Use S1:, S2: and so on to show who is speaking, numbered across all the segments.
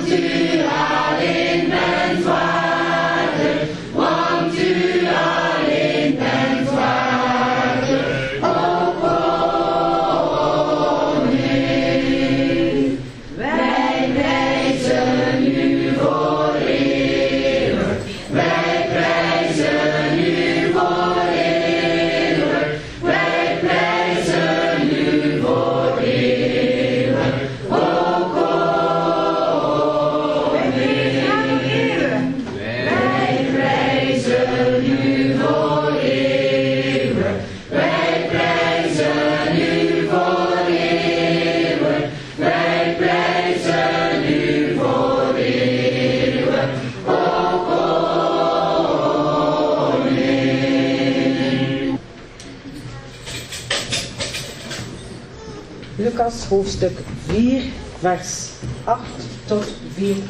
S1: Lucas hoofdstuk 4 vers 8 tot 14.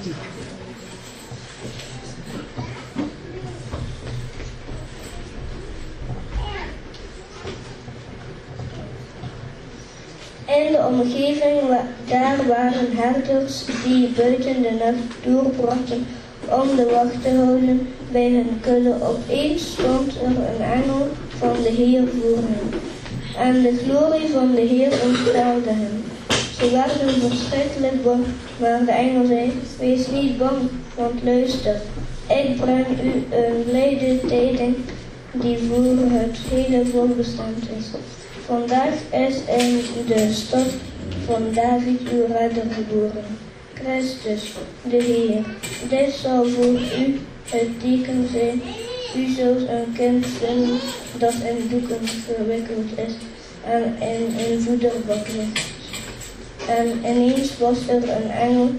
S2: In de omgeving daar waren herders die buiten de nacht doorbrachten om de wacht te houden bij hun kudde. Opeens stond er een engel van de Heer voor hen. En de glorie van de Heer omstraalde hen. Ze werden verschrikkelijk bang, maar de engel zei: wees niet bang, want luister, ik breng u een blijde tijding die voor het hele volk bestemd is. Vandaag is in de stad van David uw redder geboren, Christus, de Heer. Dit zal voor u het teken zijn. U zult een kind vinden dat in doeken verwikkeld is en in een voederbak ligt. En ineens was er een engel,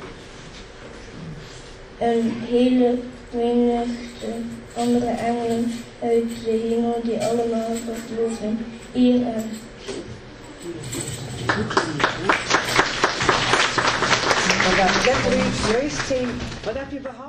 S2: een hele menigte andere engelen uit de hemel die allemaal vervlogen, hier en.
S1: Vandaag letter u juist zijn. Wat heb je behaald?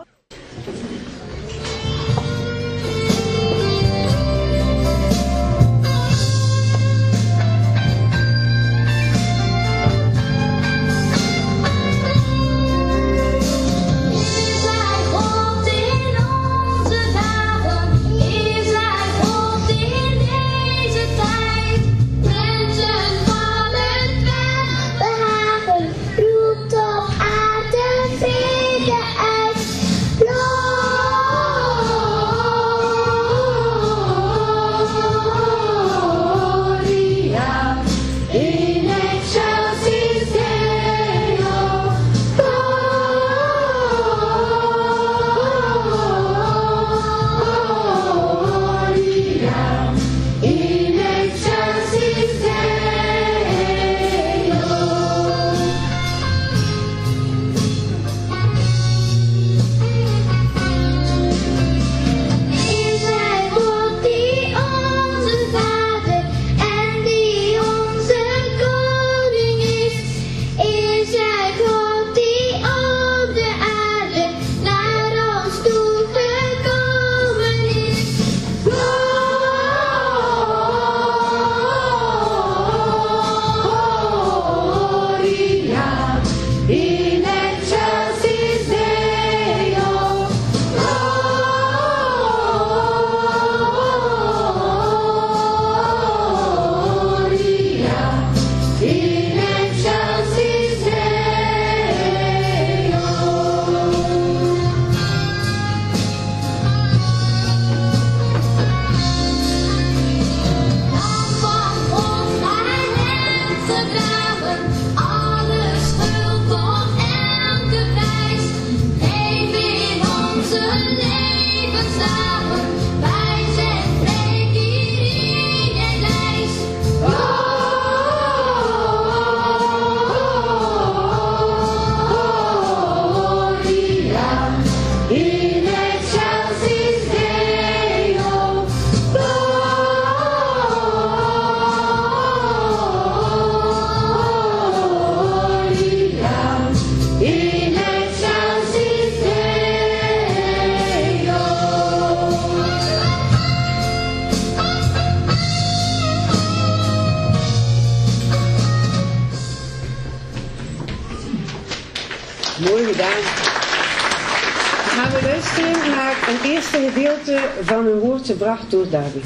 S1: gedaan. Dan gaan we luisteren naar een eerste gedeelte van een woord gebracht door David.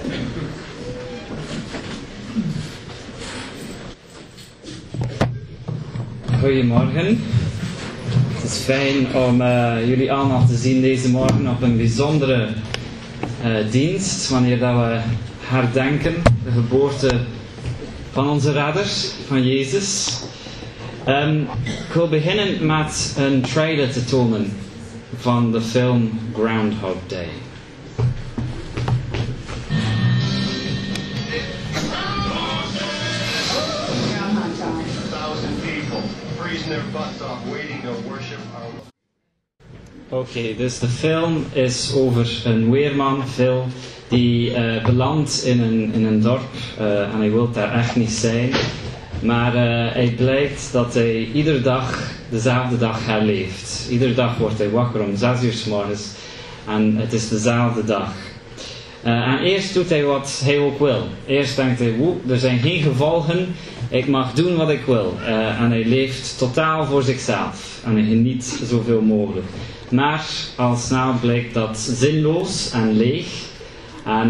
S3: Goedemorgen. Het is fijn om jullie allemaal te zien deze morgen op een bijzondere dienst, wanneer dat we herdenken de geboorte van onze redder, van Jezus. Ik wil beginnen met een trailer te tonen van de film Groundhog Day. Oké, dus de film is over een weerman, Phil, die belandt in een dorp en hij wil daar echt niet zijn. Maar hij blijkt dat hij iedere dag dezelfde dag herleeft. Iedere dag wordt hij wakker om 6 uur 's morgens en het is dezelfde dag. En eerst doet hij wat hij ook wil. Eerst denkt hij, er zijn geen gevolgen, ik mag doen wat ik wil. En hij leeft totaal voor zichzelf en hij geniet zoveel mogelijk. Maar al snel blijkt dat zinloos en leeg. En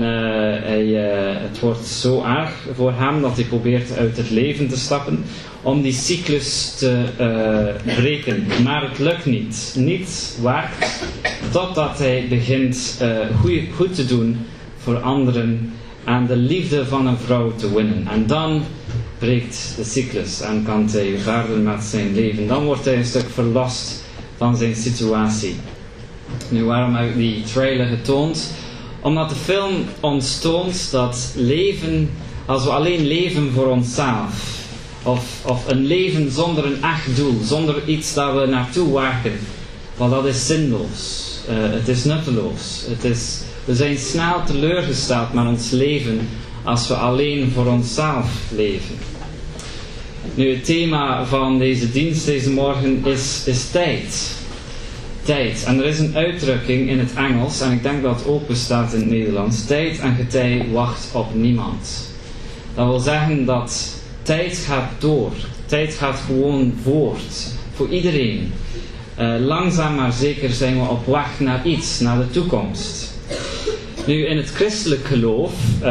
S3: het wordt zo erg voor hem dat hij probeert uit het leven te stappen om die cyclus te breken. Maar het lukt niet. Niets werkt totdat hij begint goed te doen voor anderen en de liefde van een vrouw te winnen. En dan breekt de cyclus en kan hij verder met zijn leven. Dan wordt hij een stuk verlost van zijn situatie. Nu, waarom heb ik die trailer getoond? Omdat de film ons toont dat leven, als we alleen leven voor onszelf, of een leven zonder een echt doel, zonder iets dat we naartoe werken, wel, dat is zinloos. Het is nutteloos. We zijn snel teleurgesteld met ons leven als we alleen voor onszelf leven. Nu, het thema van deze dienst deze morgen is tijd. Tijd. En er is een uitdrukking in het Engels, en ik denk dat het ook bestaat in het Nederlands. Tijd en getij wacht op niemand. Dat wil zeggen dat tijd gaat door. Tijd gaat gewoon voort. Voor iedereen. Langzaam maar zeker zijn we op weg naar iets, naar de toekomst. Nu, in het christelijk geloof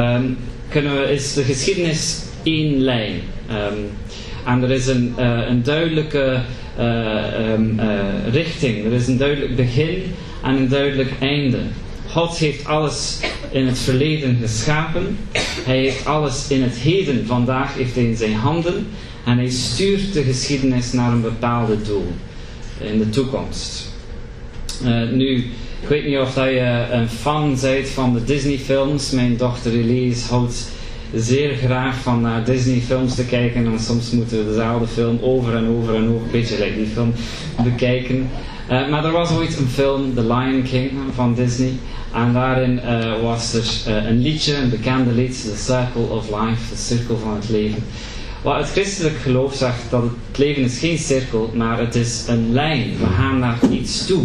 S3: is de geschiedenis één lijn. En er is een duidelijke richting. Er is een duidelijk begin en een duidelijk einde. God heeft alles in het verleden geschapen. Hij heeft alles in het heden, vandaag heeft hij in zijn handen. En hij stuurt de geschiedenis naar een bepaalde doel. In de toekomst. Nu, ik weet niet of je een fan bent van de Disney films. Mijn dochter Elise houdt zeer graag van naar Disney films te kijken. En soms moeten we dezelfde film over en over en over, een beetje like die film, bekijken. Maar er was ooit een film, The Lion King, van Disney. En daarin was er een liedje, een bekende lied, The Circle of Life, de cirkel van het leven. Wat het christelijk geloof zegt dat het leven is geen cirkel, maar het is een lijn. We gaan naar iets toe.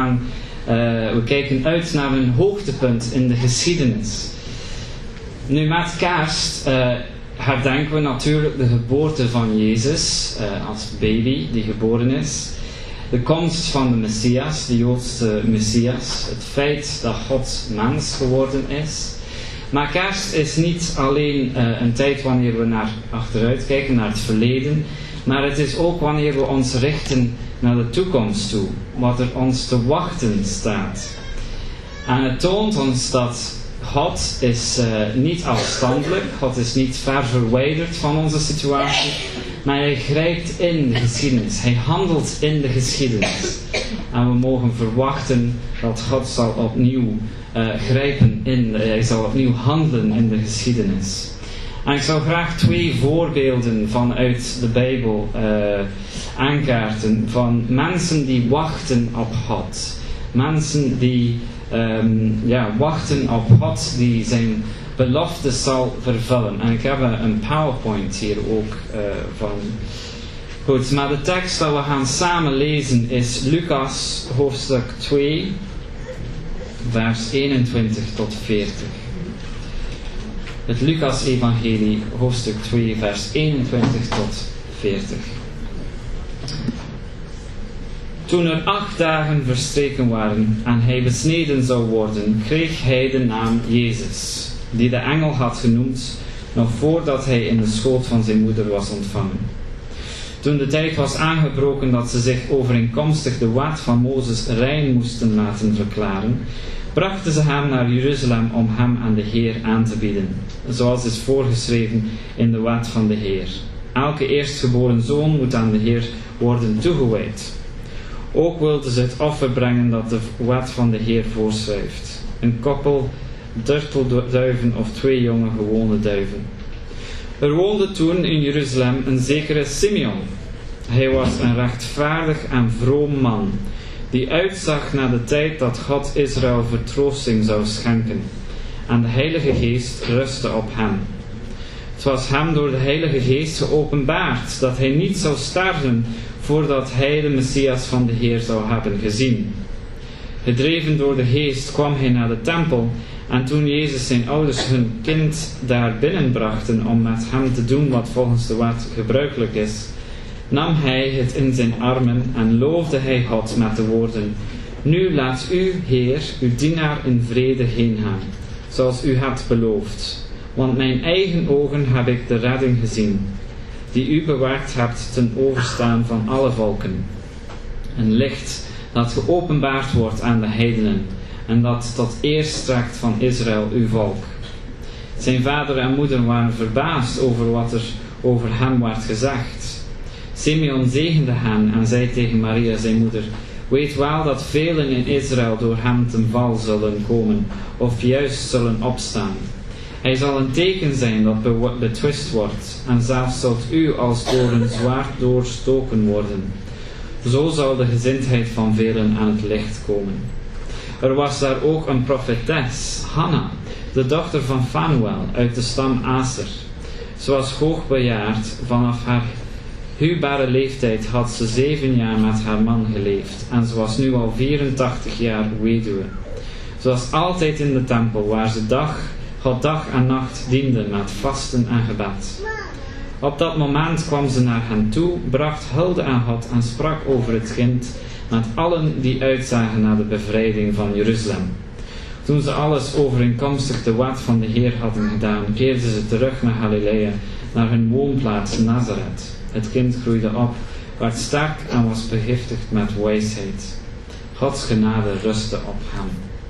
S3: We kijken uit naar een hoogtepunt in de geschiedenis. Nu, met kerst herdenken we natuurlijk de geboorte van Jezus als baby die geboren is. De komst van de Messias, de Joodse Messias. Het feit dat God mens geworden is. Maar kerst is niet alleen een tijd wanneer we naar achteruit kijken, naar het verleden. Maar het is ook wanneer we ons richten naar de toekomst toe. Wat er ons te wachten staat. En het toont ons dat God is niet afstandelijk. God is niet ver verwijderd van onze situatie. Maar hij grijpt in de geschiedenis. Hij handelt in de geschiedenis. En we mogen verwachten dat God zal opnieuw grijpen in. Hij zal opnieuw handelen in de geschiedenis. En ik zou graag 2 voorbeelden vanuit de Bijbel aankaarten. Van mensen die wachten op God. Mensen die wachten op God die zijn belofte zal vervullen. En ik heb een PowerPoint hier ook van. Goed, maar de tekst dat we gaan samen lezen is Lucas hoofdstuk 2, vers 21 tot 40. Het Lucas-evangelie, hoofdstuk 2, vers 21 tot 40. Toen er 8 dagen verstreken waren en hij besneden zou worden, kreeg hij de naam Jezus, die de engel had genoemd, nog voordat hij in de schoot van zijn moeder was ontvangen. Toen de tijd was aangebroken dat ze zich overeenkomstig de wet van Mozes rein moesten laten verklaren, brachten ze hem naar Jeruzalem om hem aan de Heer aan te bieden, zoals is voorgeschreven in de wet van de Heer. Elke eerstgeboren zoon moet aan de Heer worden toegewijd. Ook wilden ze het offer brengen dat de wet van de Heer voorschrijft: een koppel durtelduiven of 2 jonge gewone duiven. Er woonde toen in Jeruzalem een zekere Simeon. Hij was een rechtvaardig en vroom man, die uitzag naar de tijd dat God Israël vertroosting zou schenken. En de Heilige Geest rustte op hem. Het was hem door de Heilige Geest geopenbaard dat hij niet zou sterven voordat hij de Messias van de Heer zou hebben gezien. Gedreven door de Geest kwam hij naar de tempel, en toen Jezus zijn ouders hun kind daar binnenbrachten om met hem te doen wat volgens de wet gebruikelijk is, nam hij het in zijn armen en loofde hij God met de woorden: Nu laat u, Heer, uw dienaar in vrede heen gaan, zoals u hebt beloofd. Want mijn eigen ogen heb ik de redding gezien, die u bewaard hebt ten overstaan van alle volken. Een licht dat geopenbaard wordt aan de heidenen, en dat tot eer strekt van Israël, uw volk. Zijn vader en moeder waren verbaasd over wat er over hem werd gezegd. Simeon zegende hen en zei tegen Maria, zijn moeder: Weet wel dat velen in Israël door hem ten val zullen komen, of juist zullen opstaan. Hij zal een teken zijn dat betwist wordt, en zelfs zult u als door een zwaard doorstoken worden. Zo zal de gezindheid van velen aan het licht komen. Er was daar ook een profetes, Hanna, de dochter van Fanuel, uit de stam Aser. Ze was hoogbejaard. Vanaf haar huwbare leeftijd had ze 7 jaar met haar man geleefd, en ze was nu al 84 jaar weduwe. Ze was altijd in de tempel, waar ze God dag en nacht diende met vasten en gebed. Op dat moment kwam ze naar hen toe, bracht hulde aan God en sprak over het kind met allen die uitzagen naar de bevrijding van Jeruzalem. Toen ze alles overeenkomstig de wet van de Heer hadden gedaan, keerden ze terug naar Galilea, naar hun woonplaats Nazareth. Het kind groeide op, werd sterk en was begiftigd met wijsheid. Gods genade rustte op hem.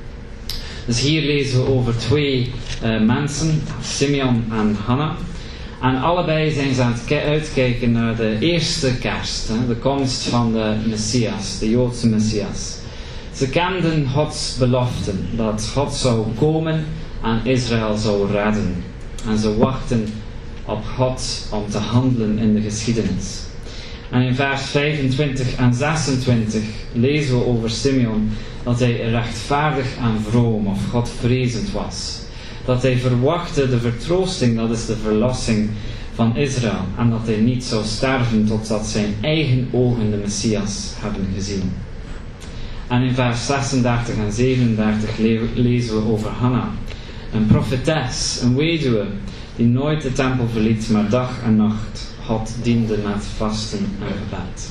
S3: Dus hier lezen we over 2 mensen, Simeon en Hanna. En allebei zijn ze aan het uitkijken naar de eerste kerst, de komst van de Messias, de Joodse Messias. Ze kenden Gods beloften, dat God zou komen en Israël zou redden. En ze wachten op God om te handelen in de geschiedenis. En in vers 25 en 26 lezen we over Simeon dat hij rechtvaardig en vroom of Godvrezend was. Dat hij verwachtte de vertroosting, dat is de verlossing van Israël. En dat hij niet zou sterven totdat zijn eigen ogen de Messias hebben gezien. En in vers 36 en 37 lezen we over Hanna. Een profetes, een weduwe, die nooit de tempel verliet, maar dag en nacht God diende met vasten en gebed.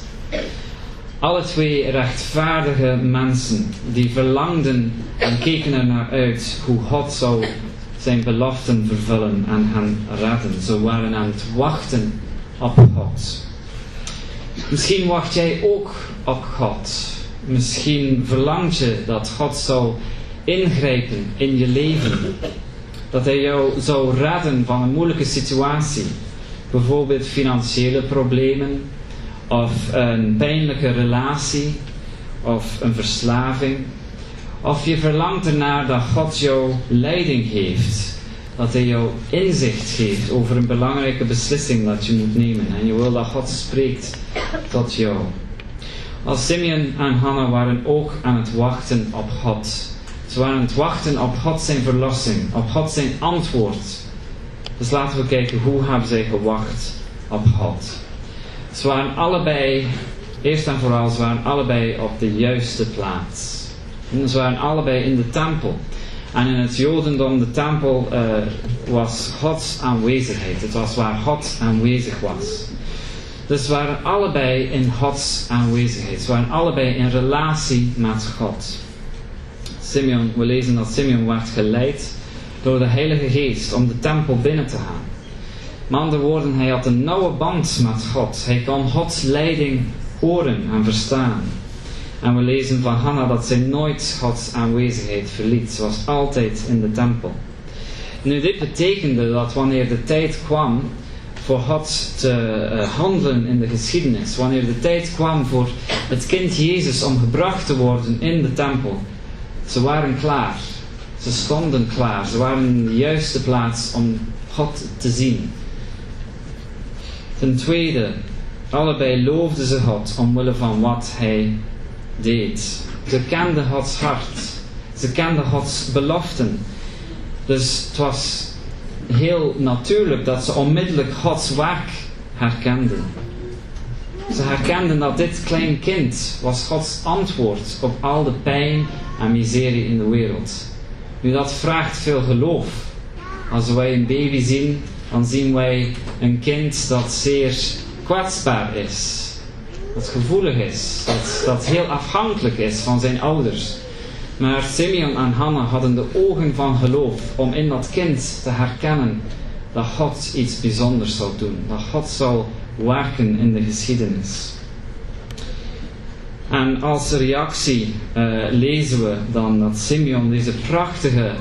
S3: Alle 2 rechtvaardige mensen die verlangden en keken er naar uit hoe God zou zijn beloften vervullen en hen redden. Ze waren aan het wachten op God. Misschien wacht jij ook op God. Misschien verlangt je dat God zou ingrijpen in je leven. Dat hij jou zou redden van een moeilijke situatie. Bijvoorbeeld financiële problemen, of een pijnlijke relatie, of een verslaving. Of je verlangt ernaar dat God jou leiding geeft. Dat hij jou inzicht geeft over een belangrijke beslissing dat je moet nemen. En je wil dat God spreekt tot jou. Als Simeon en Hanna waren ook aan het wachten op God. Ze waren aan het wachten op God zijn verlossing, op God zijn antwoord. Dus laten we kijken, hoe hebben zij gewacht op God. Ze waren allebei, eerst en vooral, ze waren allebei op de juiste plaats. En ze waren allebei in de tempel. En in het Jodendom, de tempel was Gods aanwezigheid. Het was waar God aanwezig was. Dus ze waren allebei in Gods aanwezigheid. Ze waren allebei in relatie met God. Simeon, we lezen dat Simeon werd geleid door de Heilige Geest om de tempel binnen te gaan. Met andere woorden, hij had een nauwe band met God. Hij kon Gods leiding horen en verstaan. En we lezen van Hanna dat zij nooit Gods aanwezigheid verliet. Ze was altijd in de tempel. Nu, dit betekende dat wanneer de tijd kwam voor God te handelen in de geschiedenis, wanneer de tijd kwam voor het kind Jezus om gebracht te worden in de tempel, ze waren klaar. Ze stonden klaar. Ze waren in de juiste plaats om God te zien. Ten tweede, allebei loofden ze God omwille van wat hij deed. Ze kenden Gods hart. Ze kenden Gods beloften. Dus het was heel natuurlijk dat ze onmiddellijk Gods werk herkenden. Ze herkenden dat dit klein kind was Gods antwoord op al de pijn en miserie in de wereld. Nu, dat vraagt veel geloof. Als wij een baby zien, dan zien wij een kind dat zeer kwetsbaar is. Dat gevoelig is. Dat heel afhankelijk is van zijn ouders. Maar Simeon en Hanna hadden de ogen van geloof om in dat kind te herkennen dat God iets bijzonders zou doen. Dat God zou werken in de geschiedenis. En als reactie lezen we dan dat Simeon deze prachtige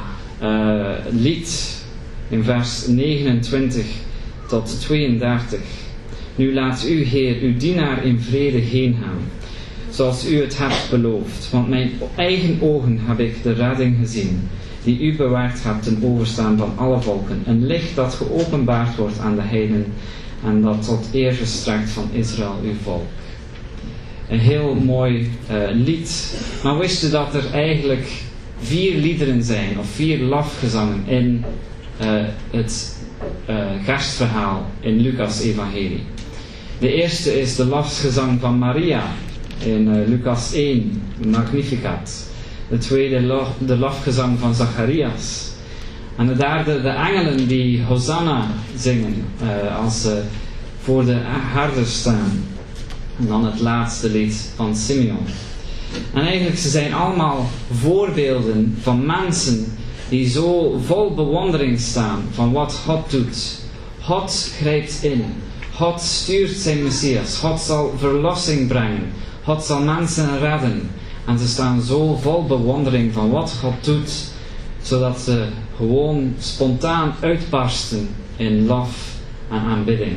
S3: lied in vers 29 tot 32. Nu laat u, Heer, uw dienaar in vrede heen gaan, zoals u het hebt beloofd. Want mijn eigen ogen heb ik de redding gezien, die u bewaard hebt ten overstaan van alle volken. Een licht dat geopenbaard wordt aan de heidenen en dat tot eer verstrekt van Israël, uw volk. Een heel mooi lied. Maar wist u dat er eigenlijk 4 liederen zijn, of 4 lofgezangen in het kerstverhaal in Lucas evangelie. De eerste is de lofgezang van Maria in Lucas 1, Magnificat. De tweede de lofgezang van Zacharias. En de derde de engelen die Hosanna zingen als ze voor de herders staan. En dan het laatste lied van Simeon. En eigenlijk ze zijn allemaal voorbeelden van mensen die zo vol bewondering staan van wat God doet. God grijpt in. God stuurt zijn Messias. God zal verlossing brengen. God zal mensen redden. En ze staan zo vol bewondering van wat God doet, zodat ze gewoon spontaan uitbarsten in lof en aanbidding.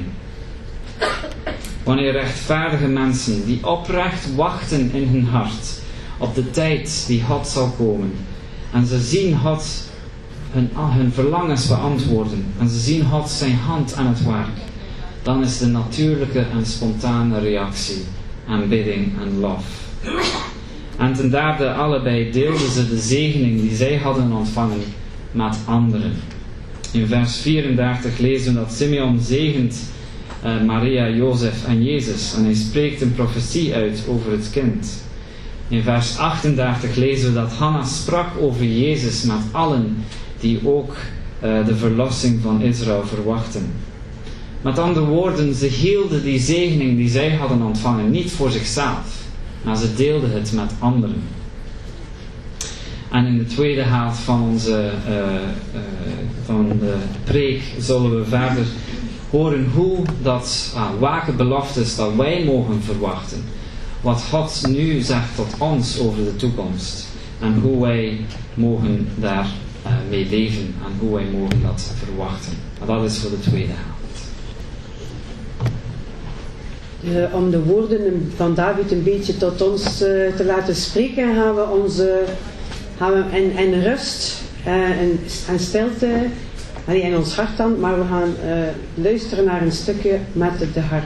S3: Wanneer rechtvaardige mensen die oprecht wachten in hun hart op de tijd die God zal komen, en ze zien God hun verlangens beantwoorden, en ze zien God zijn hand aan het werk, dan is de natuurlijke en spontane reactie aanbidding en lof. En ten derde, allebei deelden ze de zegening die zij hadden ontvangen met anderen. In vers 34 lezen we dat Simeon zegent Maria, Jozef en Jezus. En hij spreekt een profetie uit over het kind. In vers 38 lezen we dat Hanna sprak over Jezus met allen die ook de verlossing van Israël verwachten. Met andere woorden, ze hielden die zegening die zij hadden ontvangen niet voor zichzelf, maar ze deelden het met anderen. En in de tweede helft van van de preek zullen we verder horen hoe dat welke beloftes dat wij mogen verwachten. Wat God nu zegt tot ons over de toekomst. En hoe wij mogen daar mee leven. En hoe wij mogen dat verwachten. Maar dat is voor de tweede helft.
S1: Om de woorden van David een beetje tot ons te laten spreken, gaan we en rust en stilte in ons hart dan, maar we gaan luisteren naar een stukje met de harp.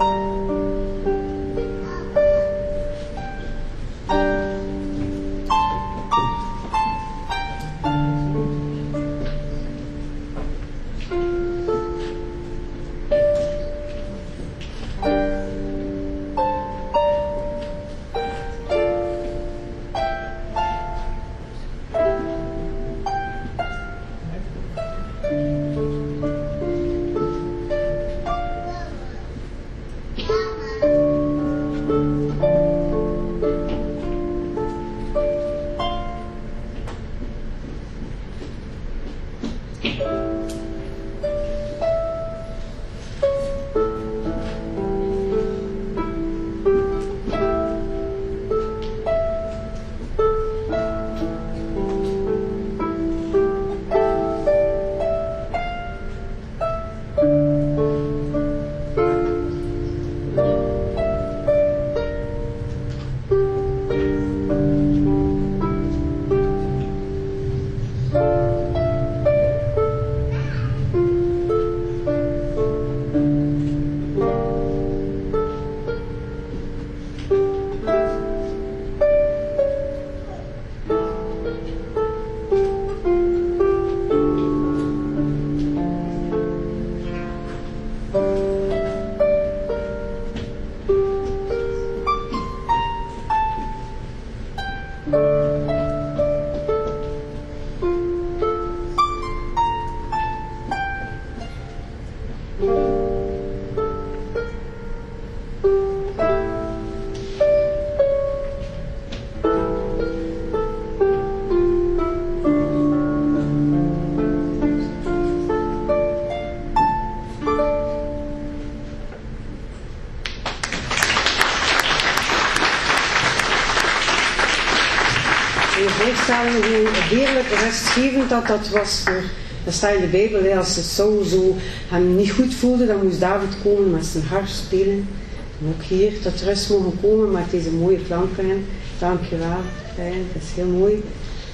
S1: Voorstellen hoe heerlijk rustgevend dat was voor, dat staat in de Bijbel, hè, als ze Saul zo hem niet goed voelde, dan moest David komen met zijn harp spelen. En ook hier tot rust mogen komen met deze mooie klanken. Dankjewel, fijn, dat is heel mooi.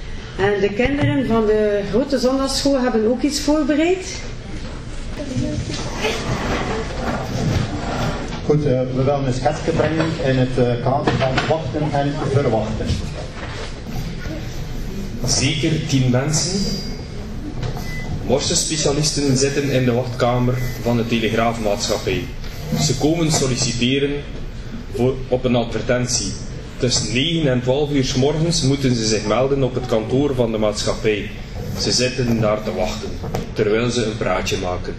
S1: En de kinderen van de grote zondagsschool hebben ook iets voorbereid.
S4: Goed, we willen een schetsje brengen in het kader van wachten en verwachten.
S5: Zeker 10 mensen, morsenspecialisten, zitten in de wachtkamer van de Telegraafmaatschappij. Ze komen solliciteren op een advertentie. Tussen 9 en 12 uur 's morgens moeten ze zich melden op het kantoor van de maatschappij. Ze zitten daar te wachten, terwijl ze een praatje maken.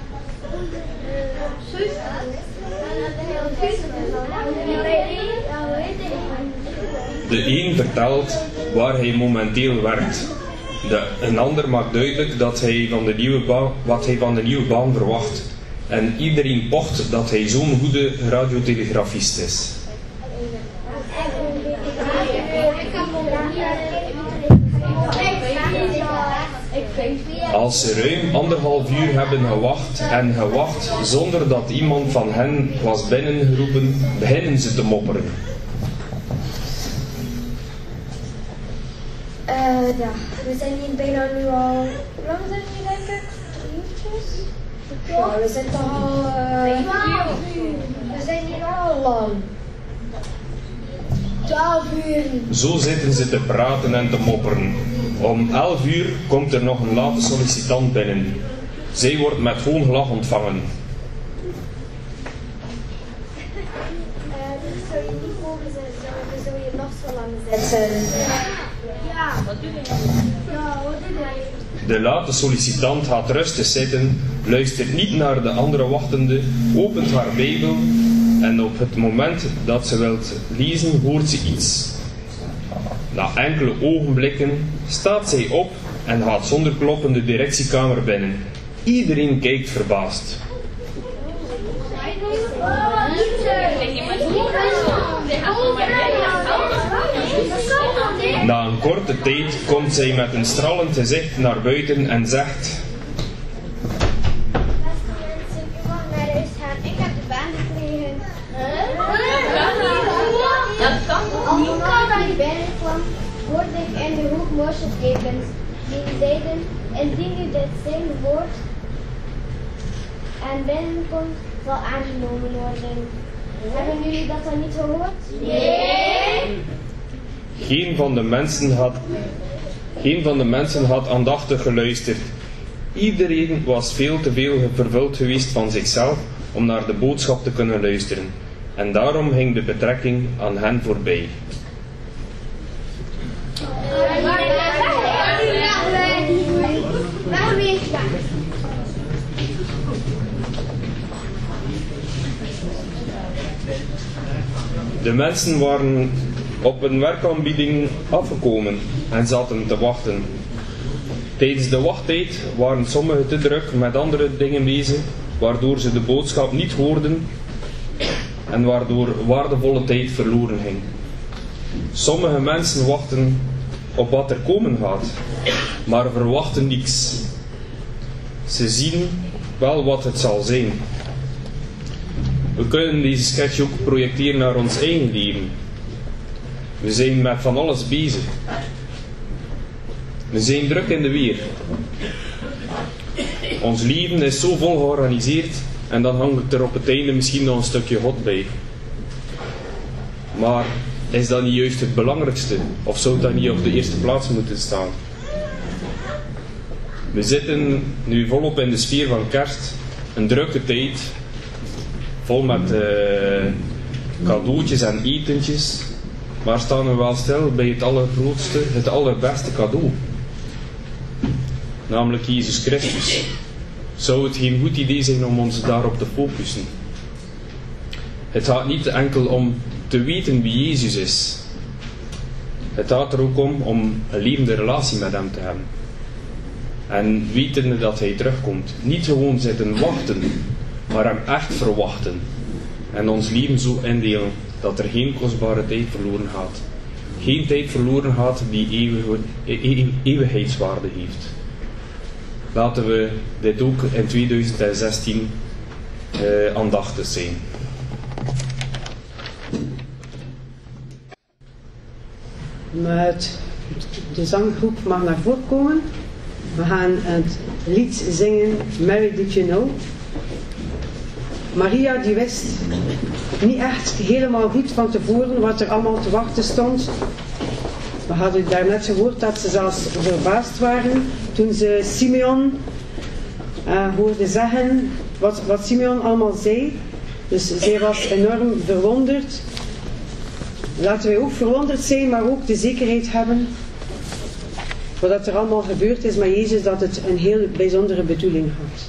S5: De een vertelt waar hij momenteel werkt. Een ander maakt duidelijk dat hij wat hij van de nieuwe baan verwacht. En iedereen pocht dat hij zo'n goede radiotelegrafist is. Als ze ruim 1,5 uur hebben gewacht zonder dat iemand van hen was binnengeroepen, beginnen ze te mopperen.
S6: Ja, we zijn hier bijna nu al... Hoe lang zijn we hier, denk ik? 3 uurtjes? Ja, we zijn toch al... we zijn hier al lang. 12 uur.
S5: Zo zitten ze te praten en te mopperen. Om 11 uur komt er nog een late sollicitant binnen. Zij wordt met hoongelach ontvangen.
S6: Zou je niet mogen zijn, zou je nog zo lang zitten? Ja, wat doe je? Ja, wat doe je?
S5: De late sollicitant gaat rustig zitten, luistert niet naar de andere wachtende, opent haar Bijbel en op het moment dat ze wilt lezen hoort ze iets. Na enkele ogenblikken staat zij op en gaat zonder kloppen de directiekamer binnen. Iedereen kijkt verbaasd. Na een korte tijd komt zij met een stralend gezicht naar buiten en zegt:
S6: Beste mensen, u mag naar huis gaan. Ik heb de baan gekregen. Dat kan toch niet? Als ik binnenkwam, hoorde ik in de hoek morsentekens die zeiden: indien u dit zin hoort en binnenkomt, wel aangenomen worden. Hebben jullie dat dan niet gehoord? Nee!
S5: Geen van de mensen had aandachtig geluisterd. Iedereen was veel te veel vervuld geweest van zichzelf om naar de boodschap te kunnen luisteren. En daarom ging de betrekking aan hen voorbij. De mensen waren op een werkaanbieding afgekomen en zaten te wachten. Tijdens de wachttijd waren sommigen te druk met andere dingen bezig, waardoor ze de boodschap niet hoorden en waardoor waardevolle tijd verloren ging. Sommige mensen wachten op wat er komen gaat, maar verwachten niets. Ze zien wel wat het zal zijn. We kunnen deze sketch ook projecteren naar ons eigen leven. We zijn met van alles bezig. We zijn druk in de weer. Ons leven is zo vol georganiseerd en dan hangt er op het einde misschien nog een stukje God bij. Maar is dat niet juist het belangrijkste? Of zou dat niet op de eerste plaats moeten staan? We zitten nu volop in de sfeer van kerst. Een drukke tijd. Vol met cadeautjes en etentjes. Maar staan we wel stil bij het allergrootste, het allerbeste cadeau. Namelijk Jezus Christus. Zou het geen goed idee zijn om ons daarop te focussen? Het gaat niet enkel om te weten wie Jezus is. Het gaat er ook om een levende relatie met hem te hebben. En weten dat hij terugkomt. Niet gewoon zitten wachten, maar hem echt verwachten. En ons leven zo indelen dat er geen kostbare tijd verloren gaat. Geen tijd verloren gaat die eeuwigheidswaarde heeft. Laten we dit ook in 2016 aandachtig zijn.
S1: De zanggroep mag naar voren komen. We gaan het lied zingen Mary Did You Know. Maria die wist niet echt helemaal goed van tevoren wat er allemaal te wachten stond. We hadden daarnet gehoord dat ze zelfs verbaasd waren toen ze Simeon hoorden zeggen wat Simeon allemaal zei. Dus zij was enorm verwonderd. Laten wij ook verwonderd zijn, maar ook de zekerheid hebben wat er allemaal gebeurd is met Jezus, dat het een heel bijzondere bedoeling had.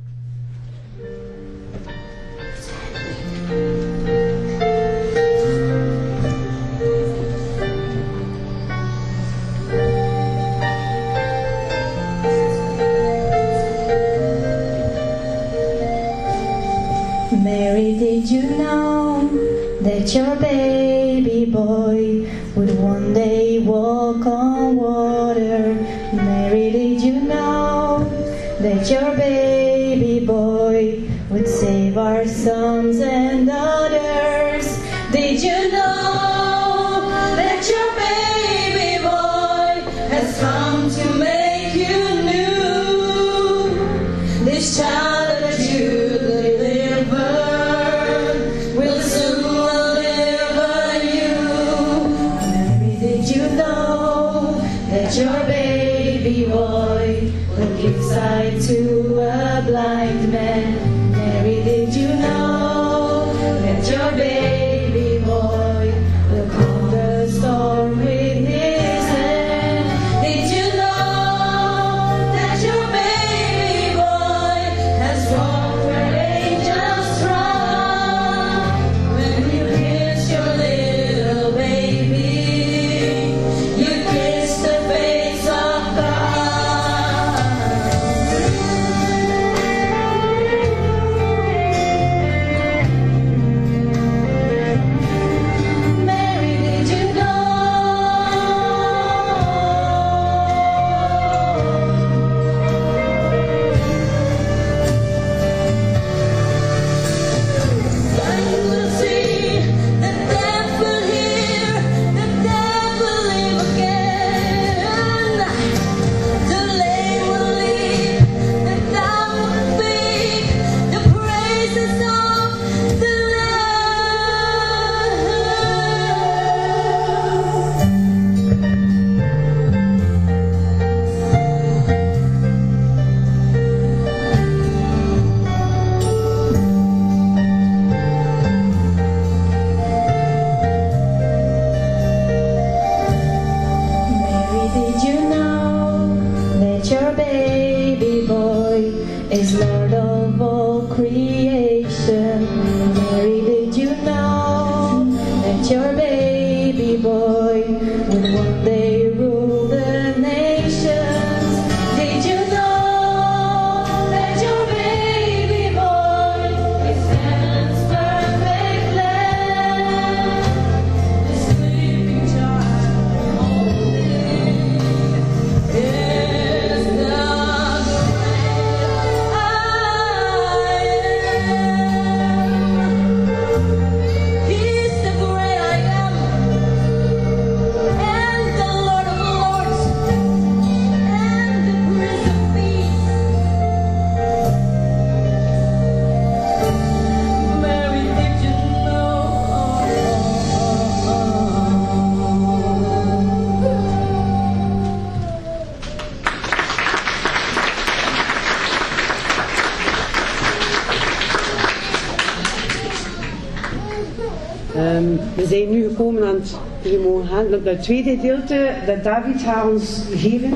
S7: Mary, did you know that your baby boy would one day walk on water? Mary, did you know that your baby boy would save our sons and daughters? Did you know that your baby boy has come to make you new? This child that you your baby boy will give sight to a blind man. Mary, did you know that your baby boy
S1: We zijn nu gekomen aan het, jullie mogen gaan, het tweede gedeelte dat David gaat ons geven.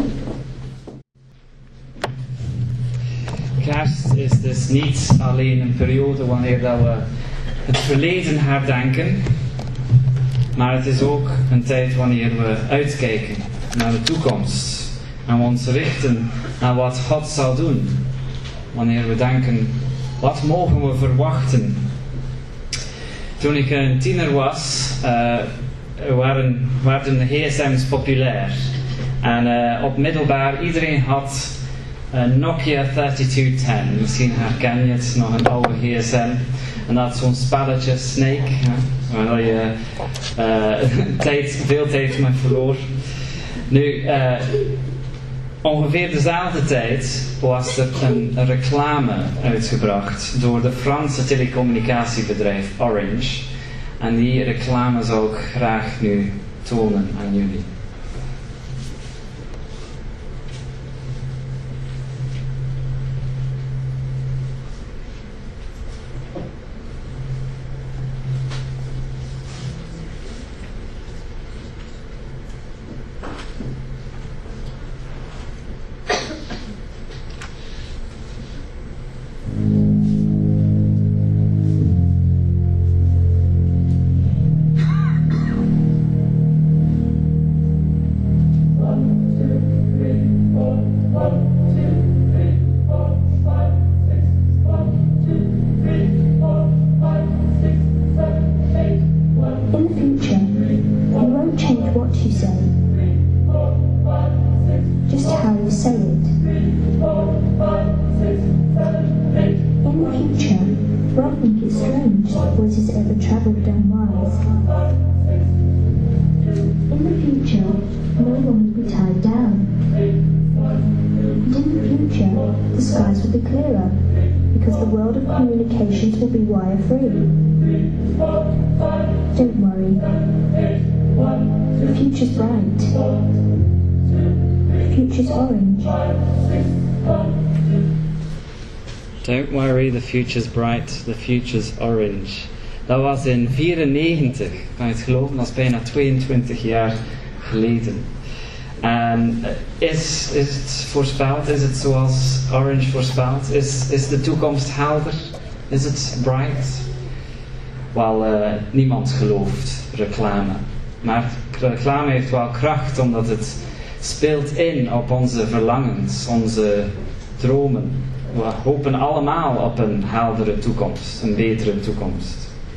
S3: Kerst is dus niet alleen een periode wanneer dat we het verleden herdenken, maar het is ook een tijd wanneer we uitkijken naar de toekomst en we ons richten naar wat God zal doen. Wanneer we denken, wat mogen we verwachten? Toen ik een tiener was, werden de gsm's populair. En op middelbaar, iedereen had een Nokia 3210. Misschien herken je het, nog een oude gsm. En dat zo'n spelletje, Snake, waar je veel tijd mee verloor. Nu, ongeveer dezelfde tijd was er een reclame uitgebracht door de Franse telecommunicatiebedrijf Orange. En die reclame zou ik graag nu tonen aan jullie. Don't worry, the future's bright, the future's orange. Dat was in 1994, kan je het geloven, dat is bijna 22 jaar geleden. En is het voorspeld, is het zoals Orange voorspelt? Is de toekomst helder? Is het bright? Wel, niemand gelooft reclame. Maar reclame heeft wel kracht, omdat het speelt in op onze verlangens, onze dromen. We hopen allemaal op een heldere toekomst, een betere toekomst.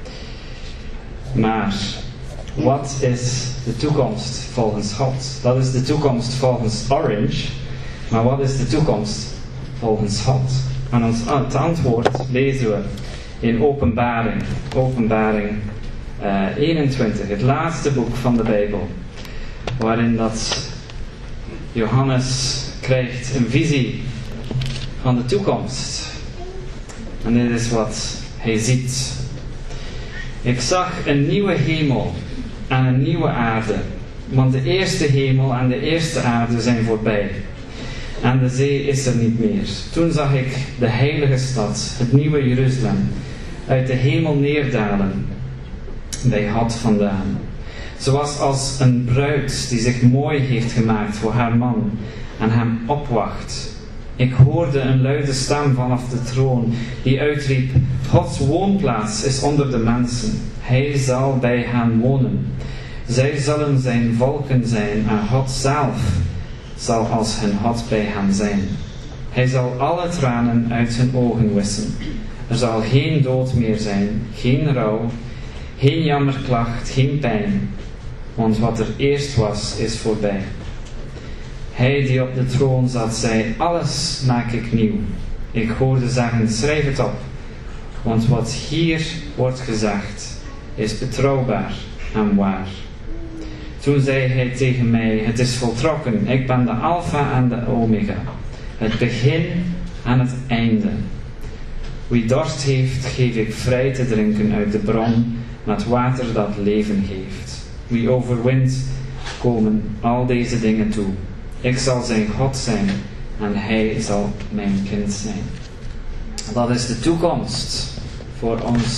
S3: Maar wat is de toekomst volgens God? Dat is de toekomst volgens Orange. Maar wat is de toekomst volgens God? En het antwoord lezen we in Openbaring 21, het laatste boek van de Bijbel. Waarin dat Johannes krijgt een visie van de toekomst. En dit is wat hij ziet. Ik zag een nieuwe hemel en een nieuwe aarde, want de eerste hemel en de eerste aarde zijn voorbij. En de zee is er niet meer. Toen zag ik de heilige stad, het nieuwe Jeruzalem, uit de hemel neerdalen, bij God vandaan. Ze was als een bruid die zich mooi heeft gemaakt voor haar man en hem opwacht. Ik hoorde een luide stem vanaf de troon die uitriep: Gods woonplaats is onder de mensen. Hij zal bij hen wonen. Zij zullen zijn volken zijn en God zelf zal als hun God bij hen zijn. Hij zal alle tranen uit hun ogen wissen. Er zal geen dood meer zijn, geen rouw, geen jammerklacht, geen pijn. Want wat er eerst was, is voorbij. Hij die op de troon zat, zei: alles maak ik nieuw. Ik hoorde zeggen: schrijf het op. Want wat hier wordt gezegd, is betrouwbaar en waar. Toen zei hij tegen mij: het is voltrokken. Ik ben de Alpha en de Omega. Het begin en het einde. Wie dorst heeft, geef ik vrij te drinken uit de bron met water dat leven geeft. Wie overwint, komen al deze dingen toe. Ik zal zijn God zijn en hij zal mijn kind zijn. Dat is de toekomst voor ons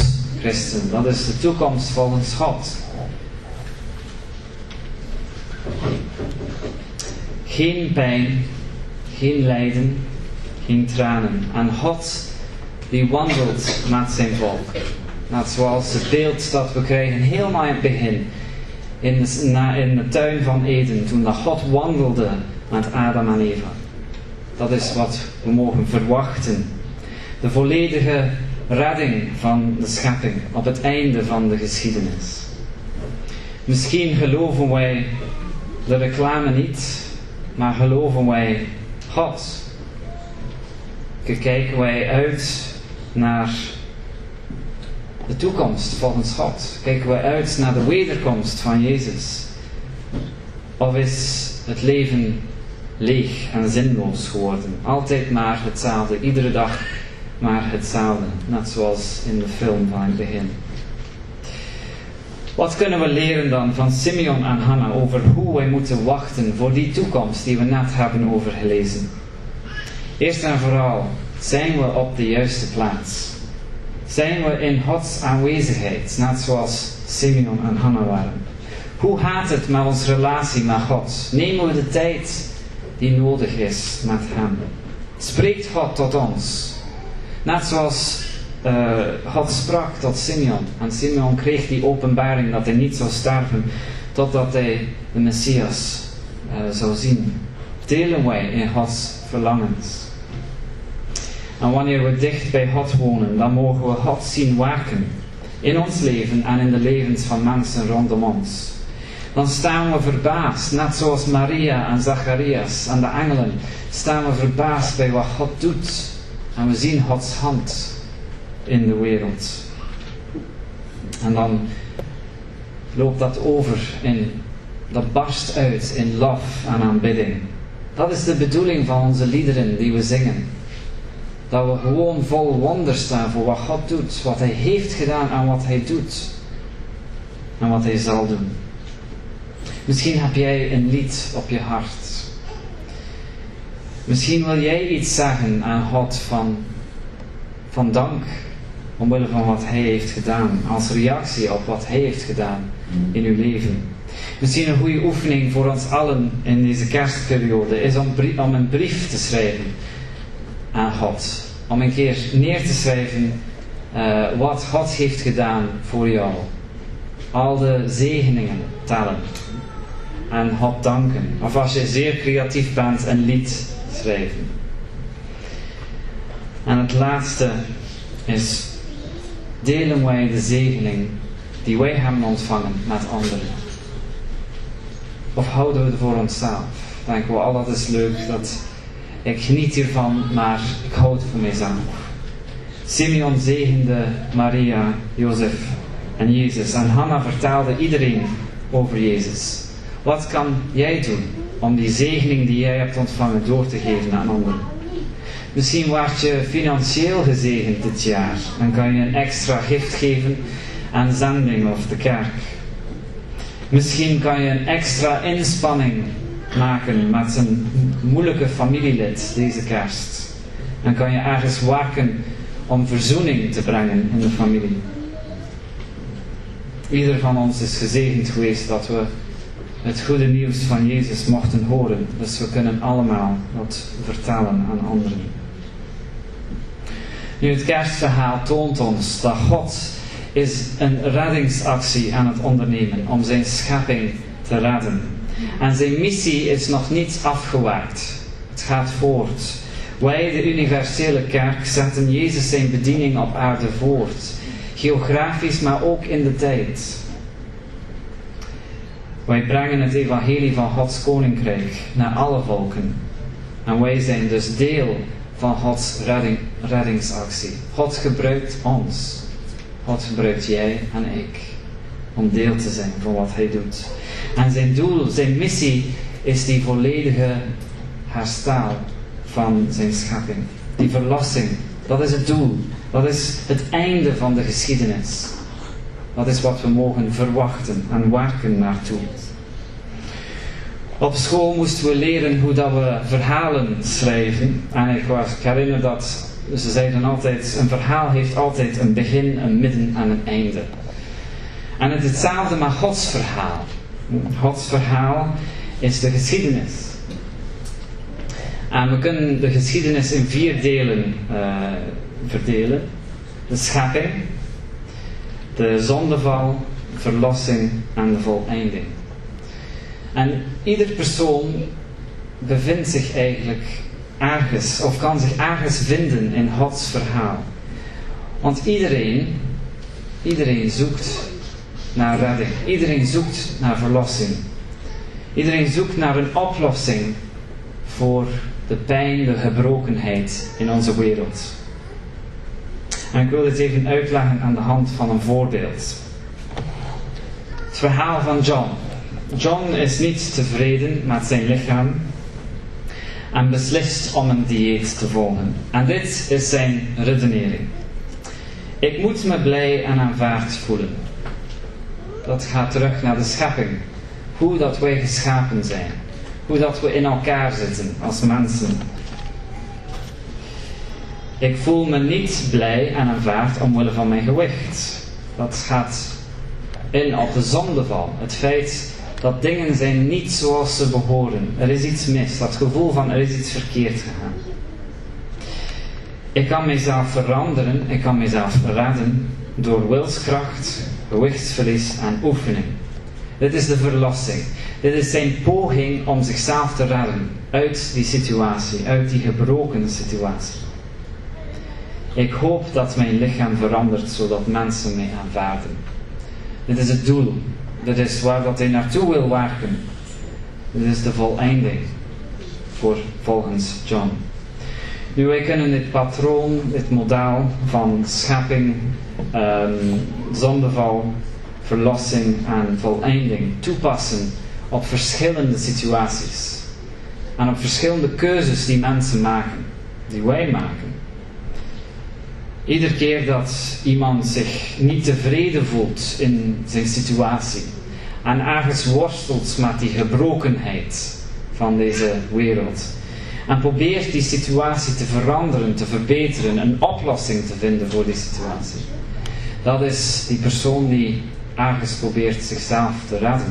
S3: christen. Dat is de toekomst volgens God. Geen pijn, geen lijden, geen tranen. En God die wandelt met zijn volk. Net zoals het beeld dat we krijgen helemaal in het begin. In de tuin van Eden. Toen dat God wandelde met Adam en Eva. Dat is wat we mogen verwachten. De volledige redding van de schepping. Op het einde van de geschiedenis. Misschien geloven wij de reclame niet. Maar geloven wij God. Kijken wij uit naar de toekomst volgens God. Kijken wij uit naar de wederkomst van Jezus. Of is het leven leeg en zinloos geworden? Altijd maar hetzelfde. Iedere dag maar hetzelfde. Net zoals in de film van het begin. Wat kunnen we leren dan van Simeon en Hanna over hoe wij moeten wachten voor die toekomst die we net hebben overgelezen? Eerst en vooral, zijn we op de juiste plaats? Zijn we in Gods aanwezigheid, net zoals Simeon en Hanna waren? Hoe gaat het met onze relatie met God? Nemen we de tijd die nodig is met Hem? Spreekt God tot ons? Net zoals God sprak tot Simeon. En Simeon kreeg die openbaring dat hij niet zou sterven totdat hij de Messias zou zien. Delen wij in Gods verlangens. En wanneer we dicht bij God wonen, dan mogen we God zien werken. In ons leven en in de levens van mensen rondom ons. Dan staan we verbaasd, net zoals Maria en Zacharias en de engelen, staan we verbaasd bij wat God doet. En we zien Gods hand in de wereld. En dan loopt dat over dat barst uit in lof en aanbidding. Dat is de bedoeling van onze liederen die we zingen. Dat we gewoon vol wonder staan voor wat God doet, wat Hij heeft gedaan en wat Hij doet. En wat Hij zal doen. Misschien heb jij een lied op je hart. Misschien wil jij iets zeggen aan God van dank. Omwille van wat Hij heeft gedaan. Als reactie op wat Hij heeft gedaan in uw leven. Misschien een goede oefening voor ons allen in deze kerstperiode is om een brief te schrijven aan God. Om een keer neer te schrijven wat God heeft gedaan voor jou. Al de zegeningen tellen. En God danken. Of als je zeer creatief bent, een lied schrijven. En het laatste is, delen wij de zegening die wij hebben ontvangen met anderen? Of houden we het voor onszelf? Denken we, dat is leuk, ik geniet hiervan, maar ik hou het voor mijzelf. Simeon zegende Maria, Jozef en Jezus. En Hanna vertelde iedereen over Jezus. Wat kan jij doen om die zegening die jij hebt ontvangen door te geven aan anderen? Misschien word je financieel gezegend dit jaar. Dan kan je een extra gift geven aan zending of de kerk. Misschien kan je een extra inspanning maken met een moeilijke familielid deze kerst. Dan kan je ergens werken om verzoening te brengen in de familie. Ieder van ons is gezegend geweest dat we het goede nieuws van Jezus mochten horen. Dus we kunnen allemaal dat vertellen aan anderen. Nu, het kerstverhaal toont ons dat God is een reddingsactie aan het ondernemen om zijn schepping te redden. En zijn missie is nog niet afgewerkt. Het gaat voort. Wij, de universele kerk, zetten Jezus zijn bediening op aarde voort. Geografisch, maar ook in de tijd. Wij brengen het evangelie van Gods koninkrijk naar alle volken. En wij zijn dus deel van Gods reddingsactie. God gebruikt ons. God gebruikt jij en ik. Om deel te zijn van wat Hij doet. En zijn doel, zijn missie, is die volledige herstel van zijn schepping. Die verlossing. Dat is het doel. Dat is het einde van de geschiedenis. Dat is wat we mogen verwachten en werken naartoe. Op school moesten we leren hoe dat we verhalen schrijven. En ik herinner dat Ze zeiden altijd, een verhaal heeft altijd een begin, een midden en een einde. En het is hetzelfde met Gods verhaal. Gods verhaal is de geschiedenis. En we kunnen de geschiedenis in 4 delen verdelen. De schepping, de zondeval, verlossing en de voleinding. En ieder persoon bevindt zich eigenlijk ergens, of kan zich ergens vinden in Gods verhaal. Want iedereen zoekt naar redding. Iedereen zoekt naar verlossing. Iedereen zoekt naar een oplossing voor de pijn, de gebrokenheid in onze wereld. En ik wil dit even uitleggen aan de hand van een voorbeeld. Het verhaal van John. John is niet tevreden met zijn lichaam en beslist om een dieet te volgen. En dit is zijn redenering. Ik moet me blij en aanvaard voelen. Dat gaat terug naar de schepping. Hoe dat wij geschapen zijn. Hoe dat we in elkaar zitten als mensen. Ik voel me niet blij en aanvaard omwille van mijn gewicht. Dat gaat in op de zondeval. Het feit dat dingen zijn niet zoals ze behoren. Er is iets mis. Dat gevoel van er is iets verkeerd gegaan. Ik kan mijzelf veranderen. Ik kan mijzelf redden door wilskracht, gewichtsverlies en oefening. Dit is de verlossing. Dit is zijn poging om zichzelf te redden uit die situatie, uit die gebroken situatie. Ik hoop dat mijn lichaam verandert, zodat mensen mij aanvaarden. Dit is het doel. Dit is waar dat hij naartoe wil werken. Dit is de voleinding volgens John. Nu, wij kunnen dit patroon, dit model van schepping, zondeval, verlossing en voleinding toepassen op verschillende situaties. En op verschillende keuzes die mensen maken, die wij maken. Iedere keer dat iemand zich niet tevreden voelt in zijn situatie en ergens worstelt met die gebrokenheid van deze wereld en probeert die situatie te veranderen, te verbeteren, een oplossing te vinden voor die situatie. Dat is die persoon die ergens probeert zichzelf te redden.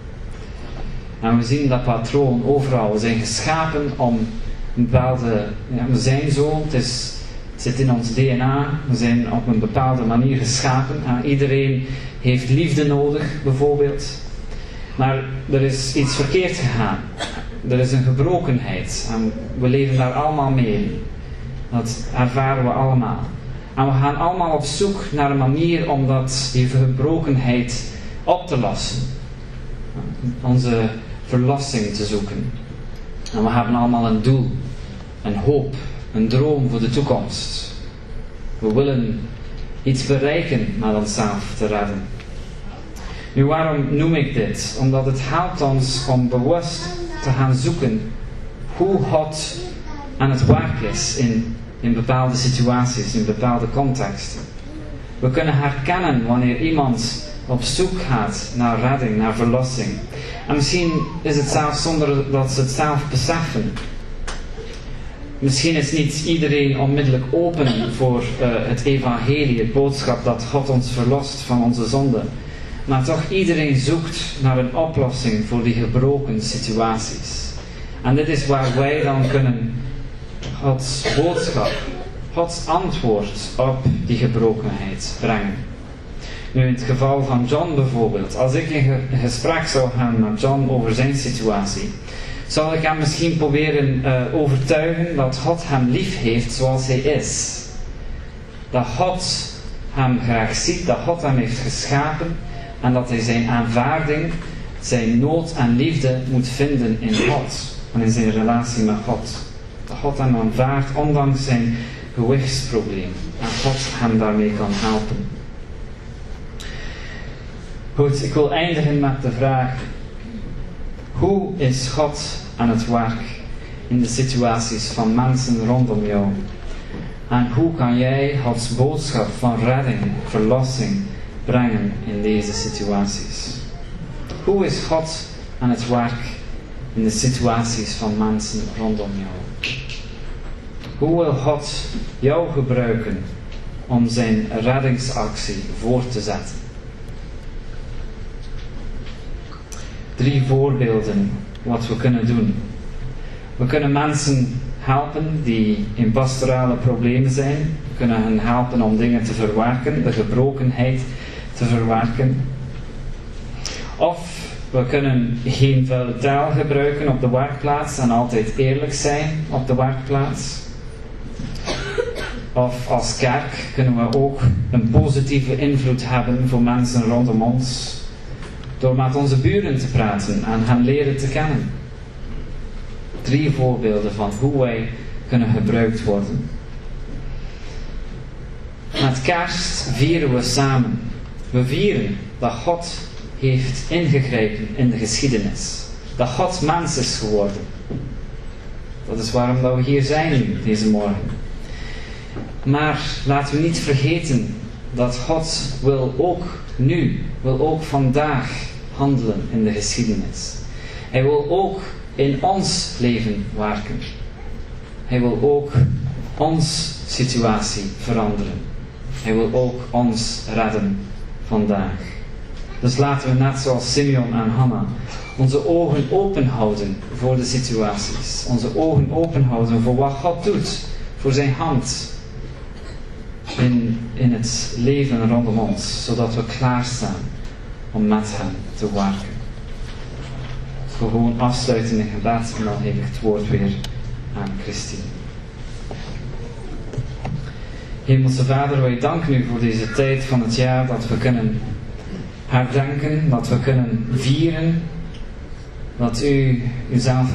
S3: En we zien dat patroon overal. We zijn geschapen om een bepaalde... we zijn zo, het zit in ons DNA. We zijn op een bepaalde manier geschapen. Iedereen heeft liefde nodig, bijvoorbeeld. Maar er is iets verkeerd gegaan. Er is een gebrokenheid. En we leven daar allemaal mee. Dat ervaren we allemaal. En we gaan allemaal op zoek naar een manier om die gebrokenheid op te lossen. Onze verlossing te zoeken. En we hebben allemaal een doel, een hoop, een droom voor de toekomst. We willen iets bereiken met onszelf te redden. Nu, waarom noem ik dit? Omdat het helpt ons om bewust te gaan zoeken hoe God aan het werk is in bepaalde situaties, in bepaalde contexten. We kunnen herkennen wanneer iemand op zoek gaat naar redding, naar verlossing. En misschien is het zelfs zonder dat ze het zelf beseffen. Misschien is niet iedereen onmiddellijk open voor het evangelie, het boodschap dat God ons verlost van onze zonde. Maar toch iedereen zoekt naar een oplossing voor die gebroken situaties. En dit is waar wij dan kunnen Gods boodschap, Gods antwoord op die gebrokenheid brengen. Nu, in het geval van John bijvoorbeeld, als ik in gesprek zou gaan met John over zijn situatie, zou ik hem misschien proberen overtuigen dat God hem lief heeft zoals hij is. Dat God hem graag ziet, dat God hem heeft geschapen en dat hij zijn aanvaarding, zijn nood en liefde moet vinden in God en in zijn relatie met God. Dat God hem aanvaardt ondanks zijn gewichtsprobleem en God hem daarmee kan helpen. Goed, ik wil eindigen met de vraag: hoe is God aan het werk in de situaties van mensen rondom jou? En hoe kan jij Gods boodschap van redding, verlossing brengen in deze situaties? Hoe is God aan het werk in de situaties van mensen rondom jou? Hoe wil God jou gebruiken om zijn reddingsactie voort te zetten? 3 voorbeelden wat we kunnen doen. We kunnen mensen helpen die in pastorale problemen zijn. We kunnen hen helpen om dingen te verwerken, de gebrokenheid te verwerken. Of we kunnen geen vuile taal gebruiken op de werkplaats en altijd eerlijk zijn op de werkplaats. Of als kerk kunnen we ook een positieve invloed hebben voor mensen rondom ons. Door met onze buren te praten en hen leren te kennen. 3 voorbeelden van hoe wij kunnen gebruikt worden. Met kerst vieren we samen. We vieren dat God heeft ingegrepen in de geschiedenis. Dat God mens is geworden. Dat is waarom dat we hier zijn nu, deze morgen. Maar laten we niet vergeten dat God wil ook nu, wil ook vandaag handelen in de geschiedenis. Hij wil ook in ons leven werken. Hij wil ook ons situatie veranderen. Hij wil ook ons redden vandaag. Dus laten we net zoals Simeon en Hanna onze ogen open houden voor de situaties. Onze ogen open houden voor wat God doet. Voor zijn hand in het leven rondom ons. Zodat we klaarstaan om met hem te werken. We gewoon afsluiten in gebed en dan geef ik het woord weer aan Christine. Hemelse Vader, wij danken u voor deze tijd van het jaar dat we kunnen herdenken, dat we kunnen vieren, dat u uzelf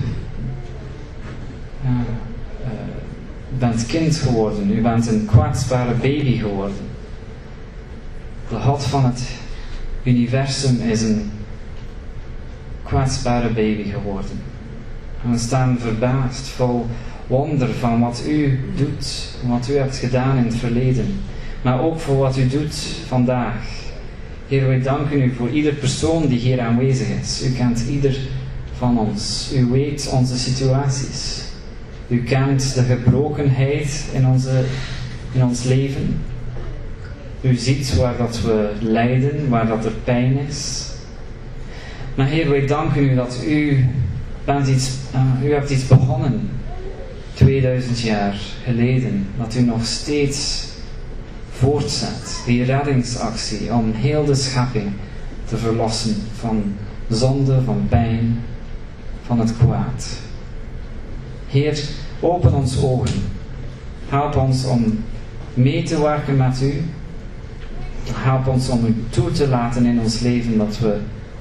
S3: bent kind geworden, u bent een kwetsbare baby geworden. De God van het universum is een kwetsbare baby geworden. En we staan verbaasd, vol wonder van wat u doet, wat u hebt gedaan in het verleden, maar ook voor wat u doet vandaag. Heer, wij danken u voor ieder persoon die hier aanwezig is. U kent ieder van ons. U weet onze situaties. U kent de gebrokenheid in ons leven. U ziet waar dat we lijden, waar dat er pijn is. Maar Heer, wij danken u dat u hebt iets begonnen 2000 jaar geleden. Dat u nog steeds voortzet, die reddingsactie om heel de schepping te verlossen van zonde, van pijn, van het kwaad. Heer, open ons ogen. Help ons om mee te werken met u. Help ons om u toe te laten in ons leven, dat we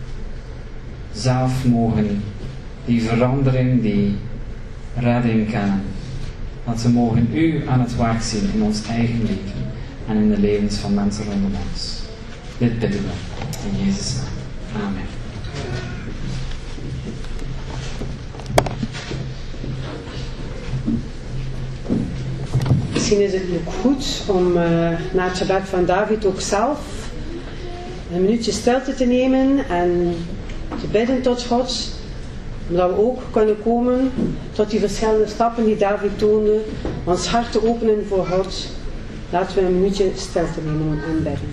S3: zelf mogen die verandering, die redding kennen. Dat we mogen u aan het werk zien in ons eigen leven en in de levens van mensen rondom ons. Dit bidden we in Jezus' naam. Amen.
S1: Misschien is het ook goed om na het gebed van David ook zelf een minuutje stilte te nemen en te bidden tot God. Omdat we ook kunnen komen tot die verschillende stappen die David toonde. Ons hart te openen voor God. Laten we een minuutje stilte nemen en bidden.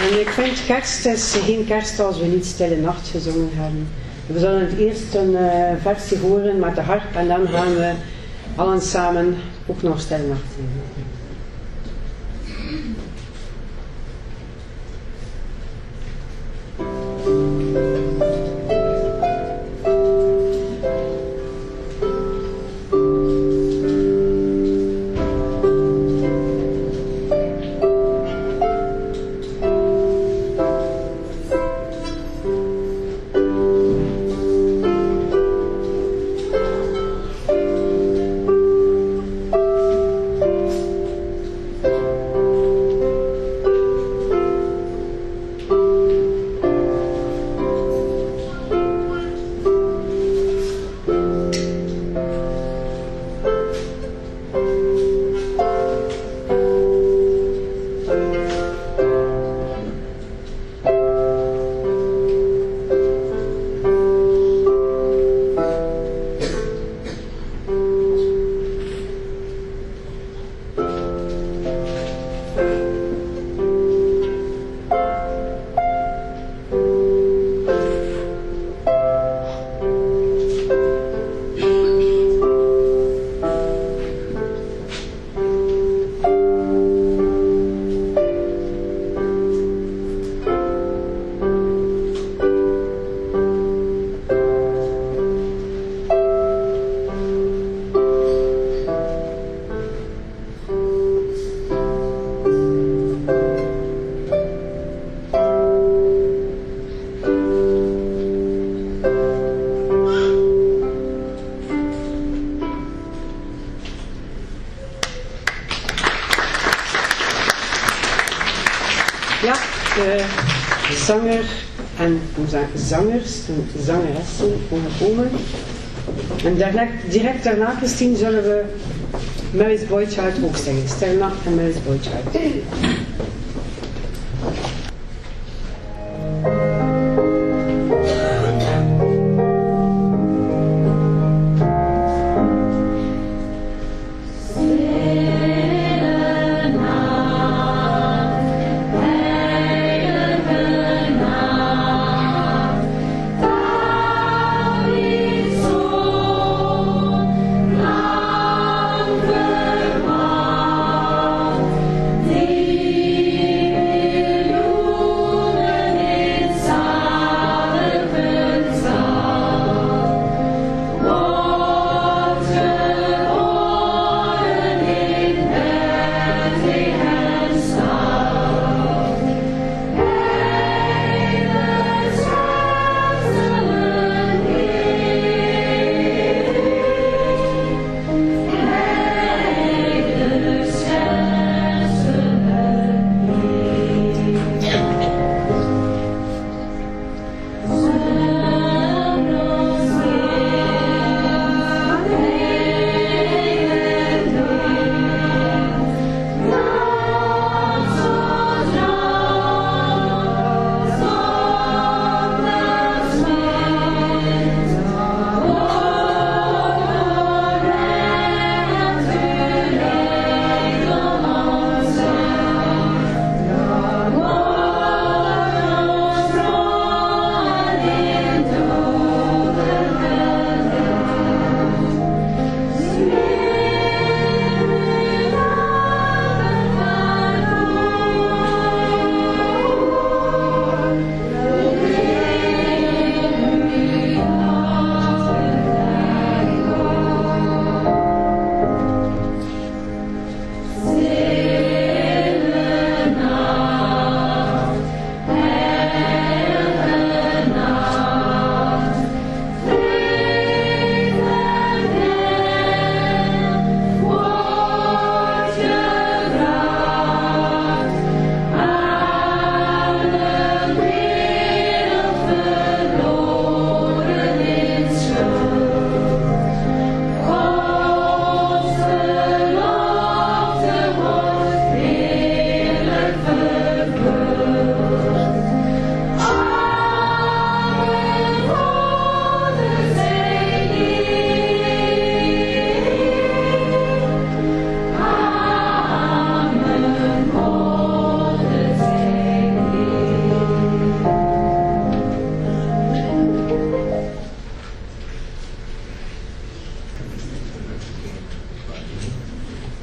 S1: En ik vind kerst is geen kerst als we niet Stille Nacht gezongen hebben. We zullen het eerst een versie horen met de harp en dan gaan we allen samen ook nog Stille Nacht zingen. Zanger en zangers en zangeressen onderkomen. En direct daarna, Christine, zullen we Mary's Boy Child ook zingen. Stille Nacht en Mary's Boy Child.
S8: Thee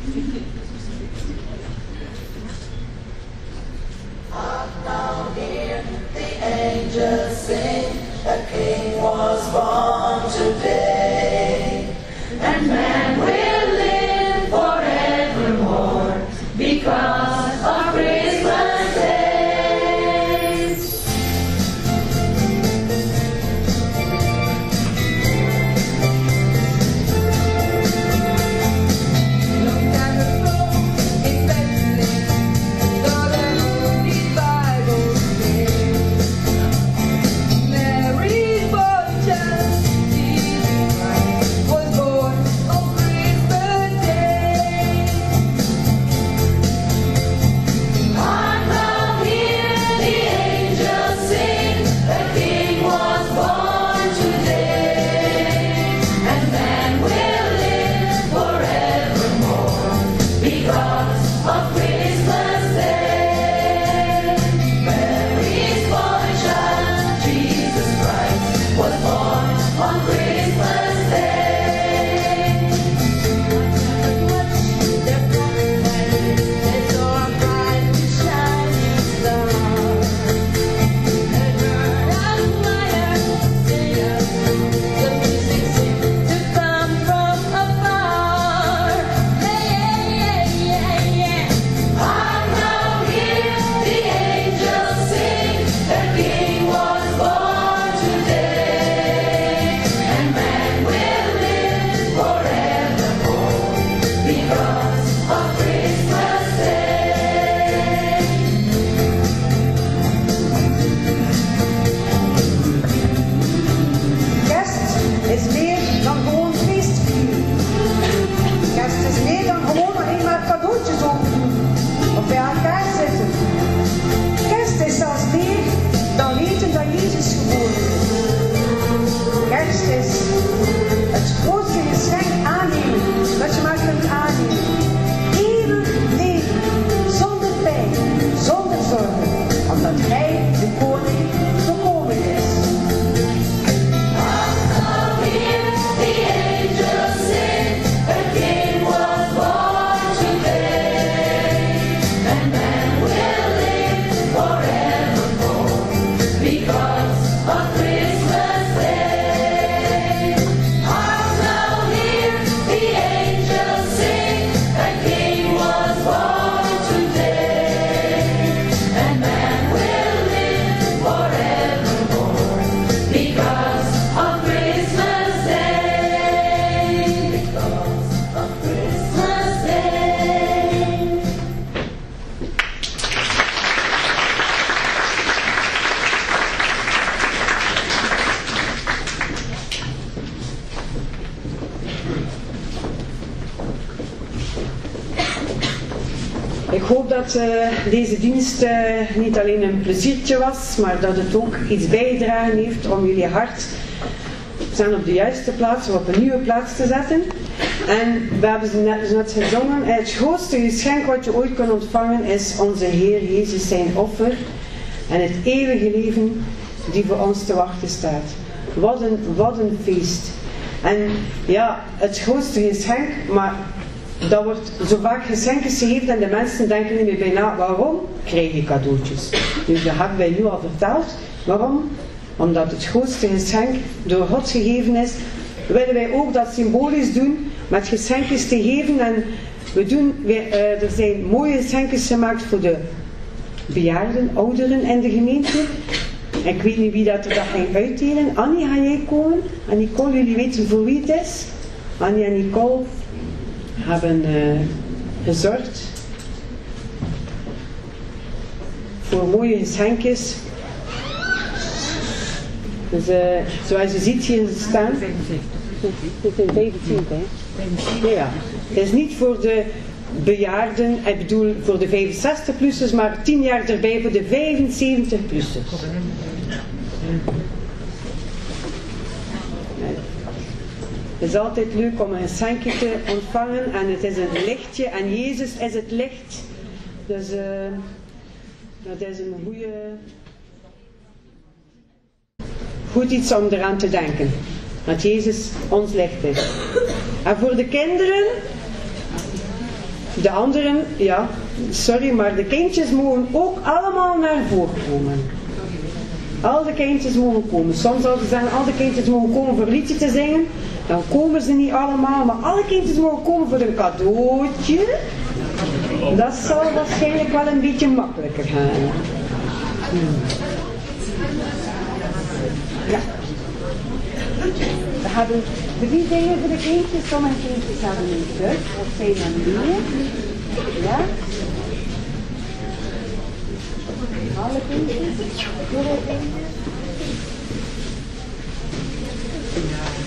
S8: Now hear the angels sing, a king was born today, and man will live forevermore because of Christmas Day. Look at the throne in Bethlehem, the heavenly Bible says, Mary's boy child, Jesus Christ, was born on Christmas Day. Hark now, hear the angels sing, a king was born today, and man will live forevermore because of Christmas Day. Mary's boy child, Jesus Christ, was born on Christmas Day. Watch their coming light, they saw a bright shining star. And heard a choir sing a song, the music seemed to come from afar. Hark now, hear the angels sing, a king was born today, and man will live forevermore because of Christmas Day.
S9: Kerst is meer dan gewoon feestvieren. Kerst is meer dan gewoon alleen maar cadeautjes opendoen of bij elkaar zitten. Kerst is zelfs meer dan weten dat Jezus geboren is. Kerst is het grootste geschenk aannemen dat je maar kunt aannemen. Eeuwig leven, zonder pijn, zonder zorgen, omdat Hij de koning gekomen is.
S8: Now hear the angels sing, a king was born today, and man will live forevermore because of Christmas Day. Hark now, hear the angels sing, a king was born today, and man will live forevermore because of Christmas Day. Because of Christmas Day.
S1: Ik hoop dat deze dienst niet alleen een pleziertje was, maar dat het ook iets bijgedragen heeft om jullie hart op de juiste plaats of op een nieuwe plaats te zetten. En we hebben net gezongen, het grootste geschenk wat je ooit kunt ontvangen is onze Heer Jezus zijn offer en het eeuwige leven die voor ons te wachten staat. Wat een feest. En ja, het grootste geschenk, maar dat wordt zo vaak geschenken gegeven en de mensen denken niet meer bijna, waarom krijg je cadeautjes? Nu, dat hebben wij nu al verteld. Waarom? Omdat het grootste geschenk door God gegeven is, willen wij ook dat symbolisch doen met geschenkjes te geven. En er zijn mooie geschenkjes gemaakt voor de bejaarden, ouderen in de gemeente. Ik weet niet wie dat er dat ging uitdelen. Annie, ga jij komen? En Nicole, jullie weten voor wie het is? Annie en Nicole hebben gezorgd voor mooie geschenkjes. Dus zoals je ziet hier staan. Het zijn 25, hè? Ja. Het is niet voor de bejaarden, ik bedoel voor de 65-plussers, maar 10 jaar erbij voor de 75-plussers. Het is altijd leuk om een geschenkje te ontvangen en het is een lichtje en Jezus is het licht. Dus dat is een goed iets om eraan te denken. Dat Jezus ons licht is. En voor de kinderen, De anderen, ja, sorry, maar de kindjes mogen ook allemaal naar voren komen. Al de kindjes mogen komen. Soms zouden ze zeggen, al de kindjes mogen komen voor een liedje te zingen. Dan komen ze niet allemaal, maar alle kindjes mogen komen voor een cadeautje. Dat zal waarschijnlijk wel een beetje makkelijker gaan. Ja. We hebben 3 dingen voor de kindjes. Sommige kindjes hebben een bus, of zijn er meer. Ja. Alle kindjes. Hoeveel kindjes?